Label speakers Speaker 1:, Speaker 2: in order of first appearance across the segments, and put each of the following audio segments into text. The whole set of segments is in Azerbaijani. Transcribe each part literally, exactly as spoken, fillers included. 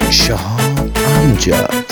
Speaker 1: Şahap Amcad.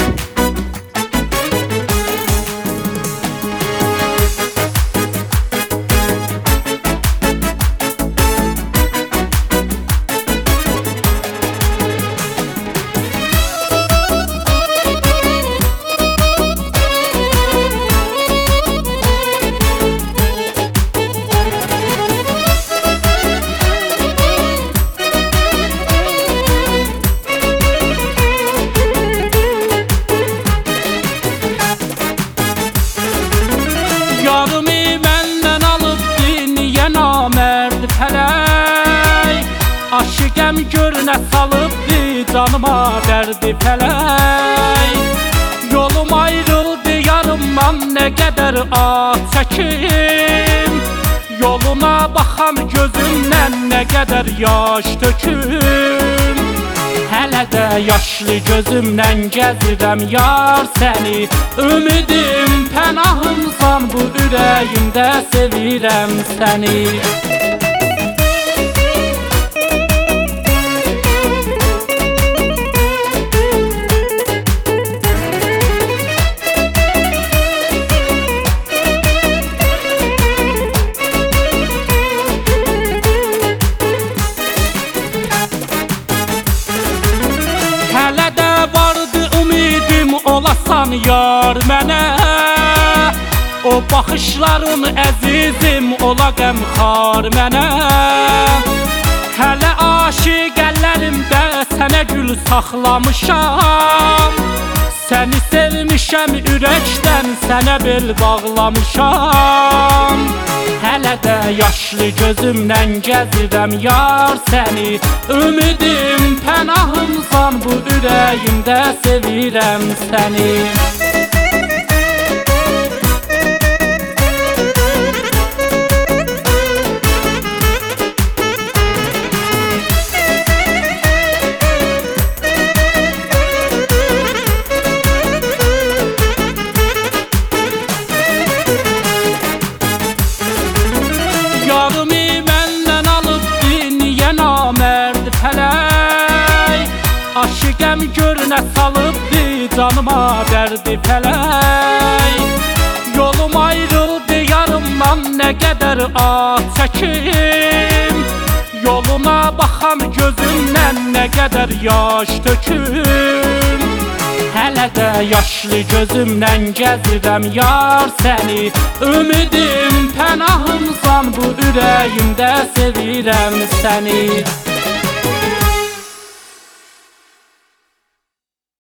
Speaker 2: Yarımı məndən alıbdı, niyə namərd fələk? Aşıqəm gör nə salıbdı, canıma dərdi fələk. Yolum ayrıldı yarımdan, nə qədər ah çəkim. Yoluna baxam gözümdən, nə qədər yaş töküm. Hələ də yaşlı gözümdən gəzirəm yar səni. Ümidim pənahımsan, bu ürəyimdə sevirəm səni. Hələ də vardı ümidim, olasan yar mənə. O baxışların əzizim, ola qəmxar mənə. Hələ aşiq əllərimdə sənə gül saxlamışam. Səni sevmişəm ürəkdən, sənə bel bağlamışam. Hələ də yaşlı gözümdən gəzirəm yar səni. Ümidim pənahımsan, bu ürəyimdə sevirəm səni. Yarımı məndən alıbdı, niyə namərd fələk? Aşıqəm gör nə salıbdı, canıma dərdi fələk. Yolum ayrıldı yarımdan, nə qədər ah çəkim. Yoluna baxam gözümdən, nə qədər yaş töküm. Hələ də yaşlı gözümdən gəzirəm yar səni. Ümidim pənahımsan, bu ürəyimdə sevirəm səni.